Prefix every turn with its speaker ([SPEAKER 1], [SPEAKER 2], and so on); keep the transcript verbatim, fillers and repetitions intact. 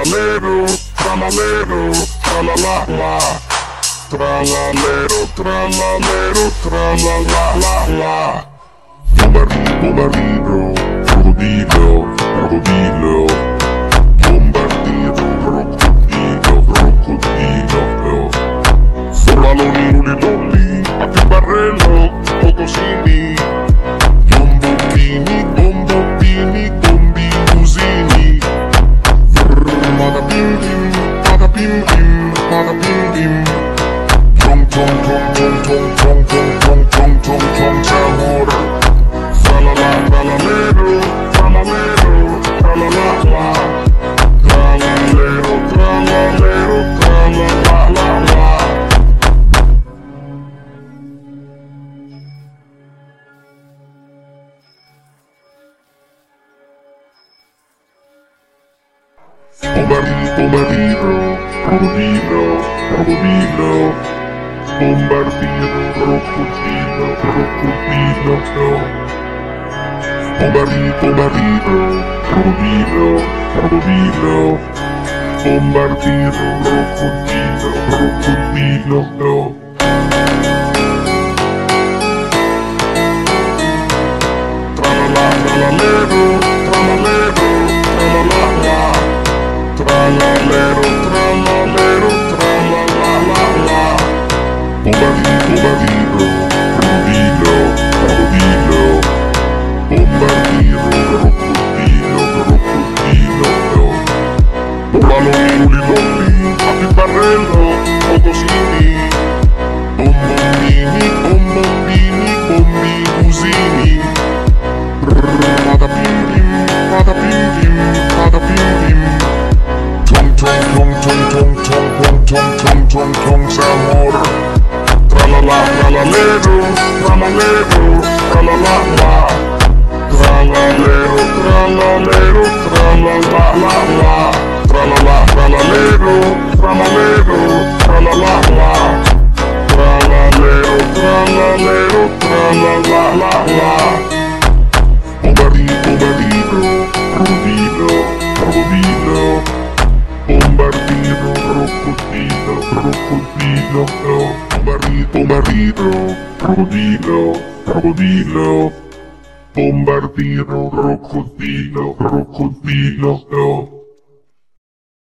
[SPEAKER 1] tralalero, tralalero, tralalala. Tralalero, tralalero, tralalala. Bombardino, bombardino, crocodilo, crocodilo. Bombardino, crocodilo, crocodilo. Solaloni, luli, loli, a ti barrello, cocosini. Bombombini, bombombini, bombinusini. Pada bim bim, pada bim bim, pada bim bim. Tong tong tong tong tong tong tong tong tong tong tong c'amor. Tralala tralalero, tralalero, tralalala. Tralalero, tralalero, tralalala. Bombardino, bombardino, crocodilo, crocodilo. Bombardino, crocodilo, crocodilo, no. Bombardino, bombardino, crocodilo, crocodilo. Bombardino, crocodilo, crocodilo, no. Tralala, tralalero, tralalero, tralalala. Tralalero, tralalero, tralalala. Bombardino, bombardino, crocodilo, crocodilo. Bombardino, crocodilo, crocodilo, no. Solaloni, luli, loli, a ti barrello, cocosini. Bombombini, bombombini, bombinusini. Pada bim bim, pada bim bim, pada bim bim. Tong tong tong tong tong tong tong tong tong tong tong c'amor. Tralala tralalero, tralalero, tralalala. Tralalero, tralalero, tralalala. Tralala tralalero, tralalero, tralalala. Tralalero, tralalero, tralalala. Bombardino, bombardino, crocodilo, crocodilo. Bombardino, crocodilo, crocodilo, no. Bombardino, bombardino, crocodilo, crocodilo. Bombardino, crocodilo, crocodilo, no.